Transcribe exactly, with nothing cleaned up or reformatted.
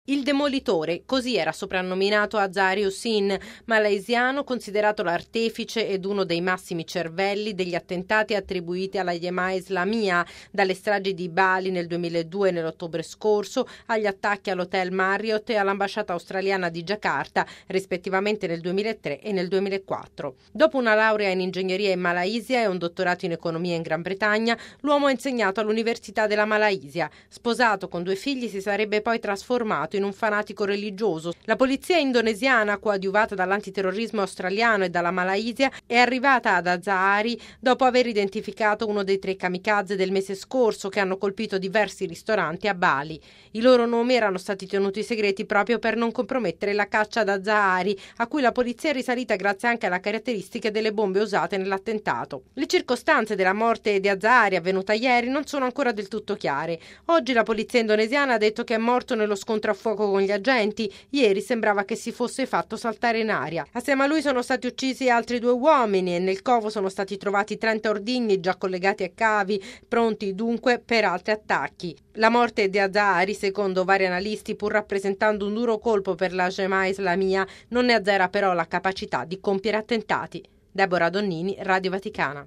Il demolitore, così era soprannominato Azari Hussein, malaysiano considerato l'artefice ed uno dei massimi cervelli degli attentati attribuiti alla Jemaah Islamiyah, dalle stragi di Bali nel duemiladue e nell'ottobre scorso, agli attacchi all'hotel Marriott e all'ambasciata australiana di Giacarta, rispettivamente nel duemilatré e nel duemilaquattro. Dopo una laurea in ingegneria in Malaysia e un dottorato in economia in Gran Bretagna, l'uomo ha insegnato all'Università della Malaysia. Sposato con due figli, si sarebbe poi trasformato in un fanatico religioso. La polizia indonesiana, coadiuvata dall'antiterrorismo australiano e dalla Malaysia, è arrivata ad Azahari dopo aver identificato uno dei tre kamikaze del mese scorso che hanno colpito diversi ristoranti a Bali. I loro nomi erano stati tenuti segreti proprio per non compromettere la caccia ad Azahari, a cui la polizia è risalita grazie anche alle caratteristiche delle bombe usate nell'attentato. Le circostanze della morte di Azahari, avvenuta ieri, non sono ancora del tutto chiare. Oggi la polizia indonesiana ha detto che è morto nello scontro a fuoco con gli agenti. Ieri sembrava che si fosse fatto saltare in aria. Assieme a lui sono stati uccisi altri due uomini e nel covo sono stati trovati trenta ordigni già collegati a cavi, pronti dunque per altri attacchi. La morte di Azahari, secondo vari analisti, pur rappresentando un duro colpo per la Jemaah Islamiyah, non ne azzera però la capacità di compiere attentati. Deborah Donnini, Radio Vaticana.